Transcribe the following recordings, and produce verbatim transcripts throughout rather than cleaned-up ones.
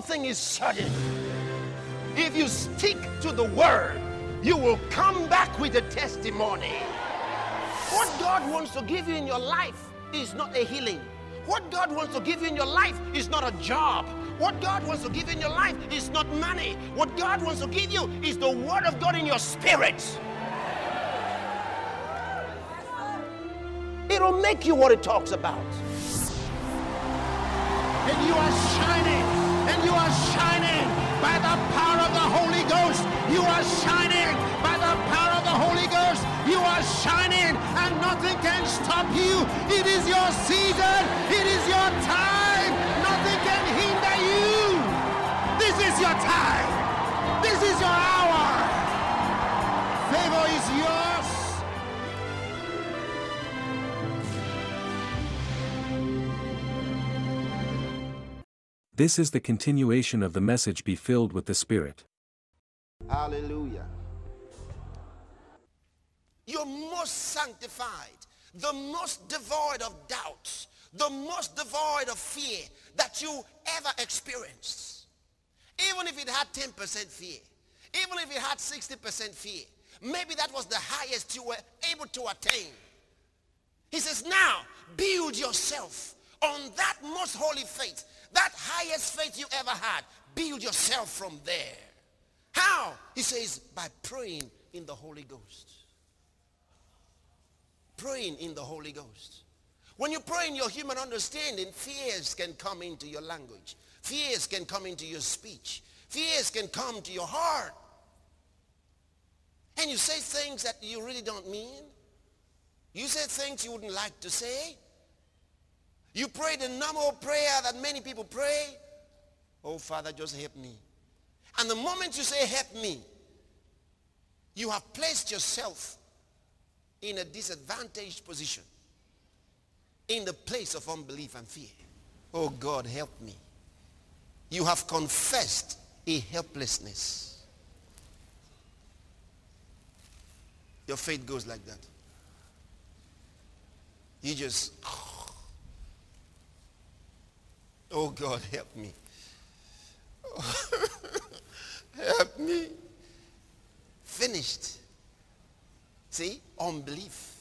thing is certain. If you stick to the word, you will come back with a testimony. What God wants to give you in your life is not a healing. What God wants to give you in your life is not a job. What God wants to give you in your life is not money. What God wants to give you is the word of God in your spirit. It'll make you what it talks about. And you are shining, and you are shining by the power of the Holy Ghost. You are shining by the power of the Holy Ghost. You are shining, and nothing can stop you. It is your season. It is your time. Nothing can hinder you. This is your time. This is your hour. Favor is yours. This is the continuation of the message, Be Filled with the Spirit. Hallelujah. You're most sanctified, the most devoid of doubts, the most devoid of fear that you ever experienced. Even if it had ten percent fear, even if it had sixty percent fear, maybe that was the highest you were able to attain. He says, now build yourself on that most holy faith, that highest faith you ever had. Build yourself from there. How? He says, by praying in the Holy Ghost. Praying in the Holy Ghost. When you pray in your human understanding, fears can come into your language. Fears can come into your speech. Fears can come to your heart. And you say things that you really don't mean. You say things you wouldn't like to say. You pray the normal prayer that many people pray. Oh, Father, just help me. And the moment you say, help me, you have placed yourself in a disadvantaged position, in the place of unbelief and fear. Oh, God, help me. You have confessed a helplessness. Your faith goes like that. You just... Oh, God, help me. Oh, help me. Finished. See? Unbelief.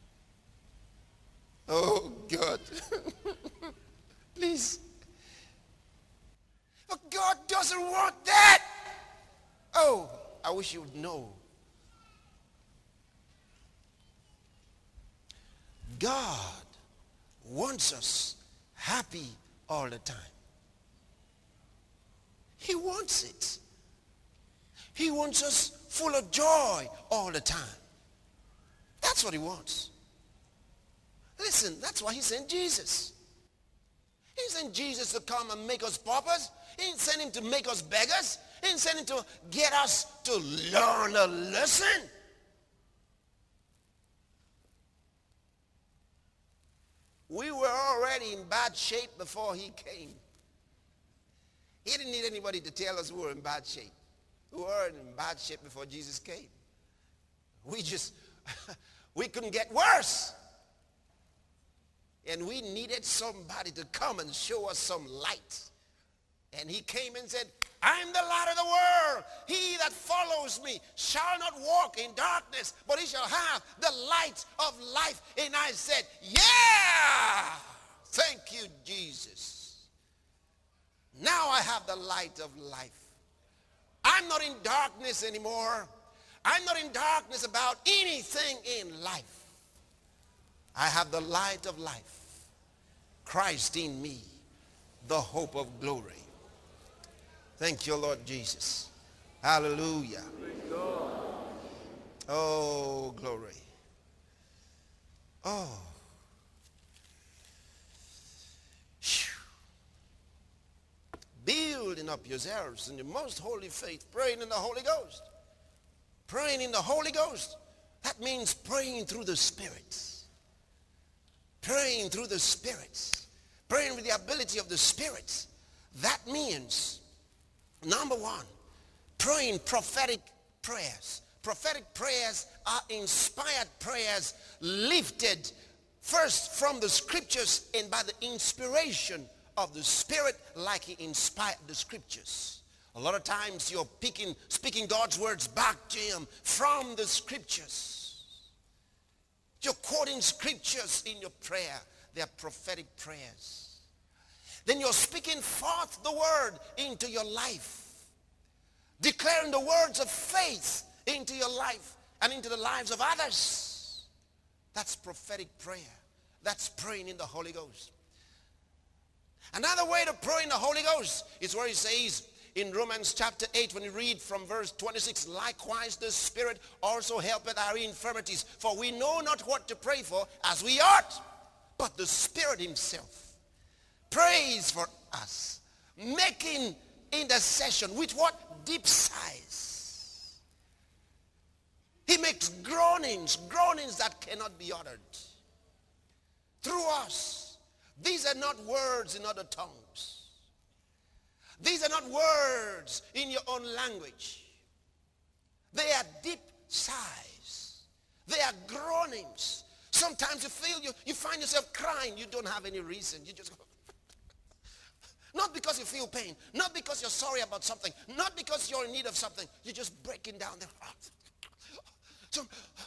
Oh, God. Please. But God doesn't want that. Oh, I wish you would know. God wants us happy all the time. He wants it. He wants us full of joy all the time. That's what he wants. Listen, that's why he sent Jesus. He sent Jesus to come and make us paupers. He didn't send him to make us beggars. He didn't send him to get us to learn a lesson. We were already in bad shape before he came. He didn't need anybody to tell us we were in bad shape. We were in bad shape before Jesus came. We just, we couldn't get worse. And we needed somebody to come and show us some light. And he came and said, I am the light of the world. He that follows me shall not walk in darkness, but he shall have the light of life. And I said, yeah! Thank you, Jesus. Now I have the light of life. I'm not in darkness anymore. I'm not in darkness about anything in life. I have the light of life. Christ in me, the hope of glory. Thank you, Lord Jesus. Hallelujah. Oh, glory. Oh. Building up yourselves in the most holy faith, praying in the Holy Ghost. Praying in the Holy Ghost. That means praying through the Spirit. Praying through the Spirit. Praying with the ability of the Spirit. That means, number one, praying prophetic prayers. Prophetic prayers are inspired prayers lifted first from the scriptures and by the inspiration of the Spirit like he inspired the scriptures. A lot of times you're picking, speaking God's words back to him from the scriptures. You're quoting scriptures in your prayer. They are prophetic prayers. Then you're speaking forth the word into your life. Declaring the words of faith into your life and into the lives of others. That's prophetic prayer. That's praying in the Holy Ghost. Another way to pray in the Holy Ghost is where he says in Romans chapter eight, when you read from verse twenty-six, likewise the Spirit also helpeth our infirmities, for we know not what to pray for as we ought, but the Spirit himself prays for us, making intercession with what? Deep sighs. He makes groanings, groanings that cannot be uttered through us. These are not words in other tongues. These are not words in your own language. They are deep sighs. They are groanings. Sometimes you feel, you, you find yourself crying. You don't have any reason. You just go. Not because you feel pain. Not because you're sorry about something. Not because you're in need of something. You're just breaking down the heart. So,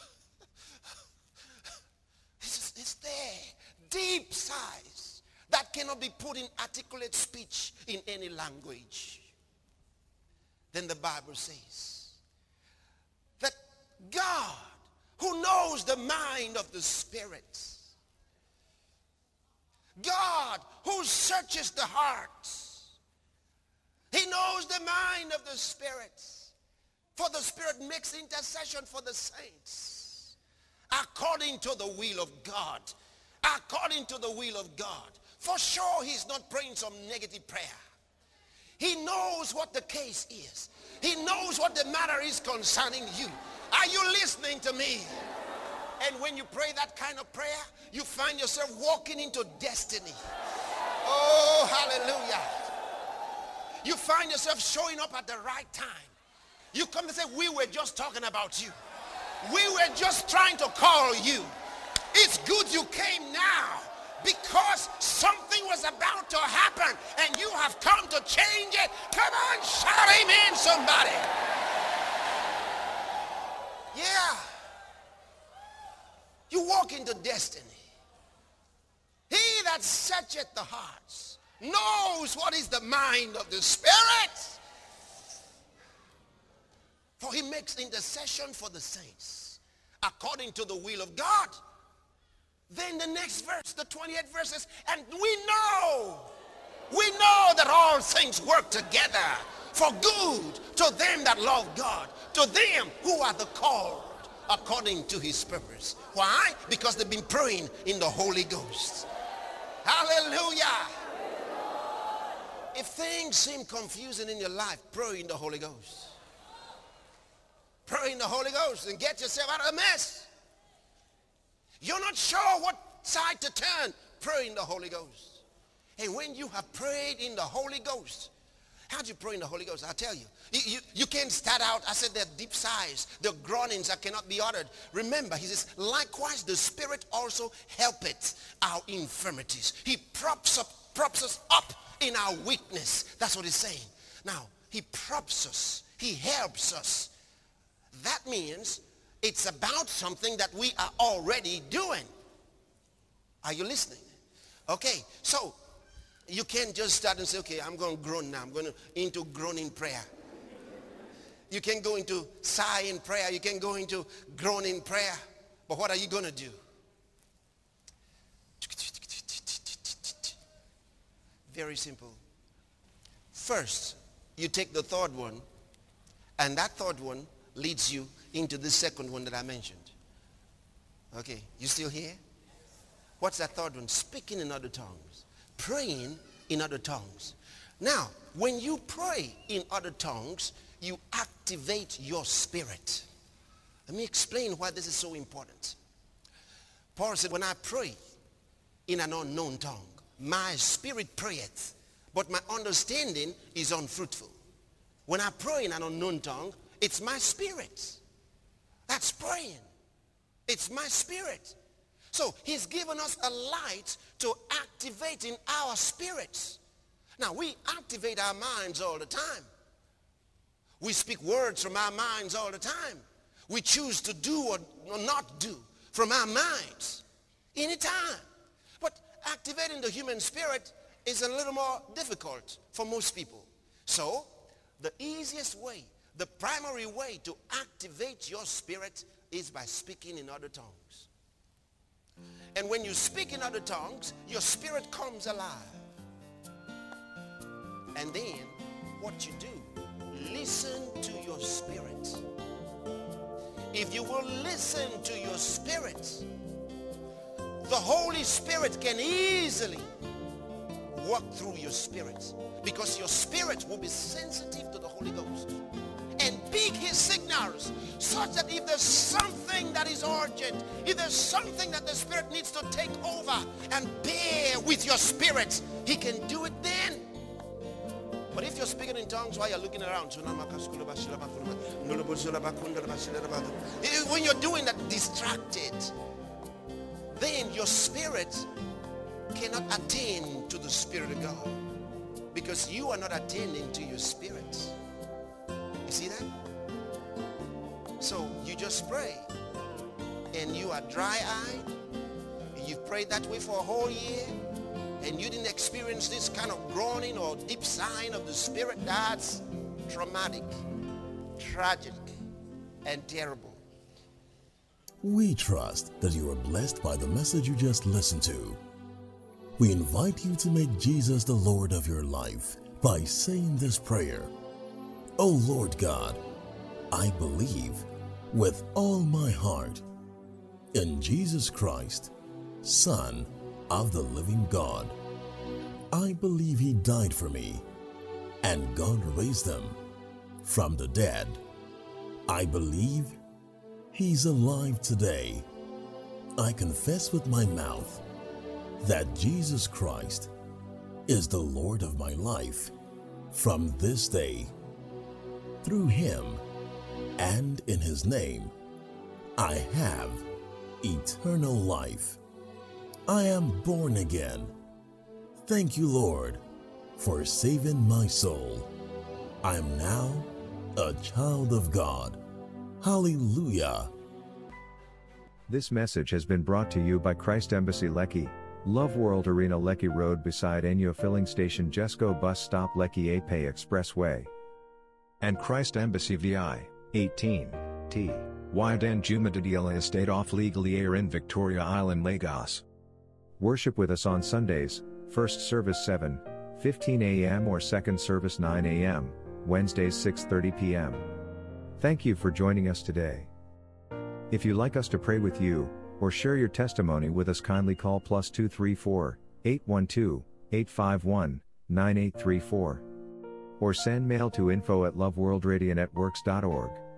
it's, it's there. Deep sighs that cannot be put in articulate speech in any language. Then the Bible says that God, who knows the mind of the Spirit, God who searches the hearts, he knows the mind of the Spirit. For the Spirit makes intercession for the saints according to the will of God. According to the will of God. For sure he's not praying some negative prayer. He knows what the case is. He knows what the matter is concerning you. Are you listening to me? And when you pray that kind of prayer, you find yourself walking into destiny. Oh, hallelujah. You find yourself showing up at the right time. You come and say, we were just talking about you. We were just trying to call you. It's good you came now because something was about to happen and you have come to change it. Come on, shout amen, somebody. Yeah. You walk into destiny. He that searcheth the hearts knows what is the mind of the Spirit. For he makes intercession for the saints according to the will of God. Then the next verse, the twenty-eighth verse says, and we know, we know that all things work together for good to them that love God, to them who are the called according to his purpose. Why? Because they've been praying in the Holy Ghost. Hallelujah. If things seem confusing in your life, pray in the Holy Ghost. Pray in the Holy Ghost and get yourself out of the mess. You're not sure what side to turn. Pray in the Holy Ghost. And when you have prayed in the Holy Ghost, how do you pray in the Holy Ghost? I'll tell you. You, you. you can't start out, I said they're deep sighs, they're groanings that cannot be uttered. Remember, he says, likewise the Spirit also helpeth our infirmities. He props, up, props us up in our weakness. That's what he's saying. Now, he props us. He helps us. That means it's about something that we are already doing. Are you listening? Okay, so you can't just start and say, okay, I'm going to groan now. I'm going to into groaning prayer. You can go into sighing prayer. You can go into groaning prayer. But what are you going to do? Very simple. First, you take the third one, and that third one leads you into the second one that I mentioned. Okay, you still here? What's that third one? Speaking in other tongues. Praying in other tongues. Now, when you pray in other tongues, you activate your spirit. Let me explain why this is so important. Paul said, when I pray in an unknown tongue, my spirit prayeth, but my understanding is unfruitful. When I pray in an unknown tongue, it's my spirit. That's praying. It's my spirit. So he's given us a light to activate in our spirits Now, we activate our minds all the time. We speak words from our minds all the time. We choose to do or not do from our minds anytime. But activating the human spirit is a little more difficult for most people. So, the easiest way, the primary way to activate your spirit is by speaking in other tongues. And when you speak in other tongues, your spirit comes alive. And then, what you do, listen to your spirit. If you will listen to your spirit, the Holy Spirit can easily walk through your spirit, because your spirit will be sensitive to the Holy Ghost and pick his signals, such that if there's something that is urgent, if there's something that the Spirit needs to take over and bear with your spirit, he can do it then. But if you're speaking in tongues while you're looking around, when you're doing that distracted, then your spirit cannot attain to the Spirit of God, because you are not attending to your spirit. You see that? So you just pray, and you are dry-eyed. You've prayed that way for a whole year, and you didn't experience this kind of groaning or deep sign of the Spirit. That's traumatic, tragic, and terrible. We trust that you are blessed by the message you just listened to. We invite you to make Jesus the Lord of your life by saying this prayer. Oh Lord God, I believe with all my heart in Jesus Christ, Son of the living God. I believe he died for me, and God raised him from the dead. I believe he's alive today. I confess with my mouth that Jesus Christ is the Lord of my life from this day. Through him and in his name, I have eternal life. I am born again. Thank you, Lord, for saving my soul. I am now a child of God. Hallelujah. This message has been brought to you by Christ Embassy Lekki, Love World Arena Lekki Road beside Enyo Filling Station Jesco Bus Stop Lekki Ape Expressway. And Christ Embassy V I, eighteen, T, Y Danjuma Estate off Legally Air in Victoria Island, Lagos. Worship with us on Sundays, first service seven fifteen a m or second service nine a m, Wednesdays six thirty p m Thank you for joining us today. If you like us to pray with you, or share your testimony with us, kindly call plus two three four, eight one two, eight five one, nine eight three four. Or send mail to info at loveworldradionetworks dot org.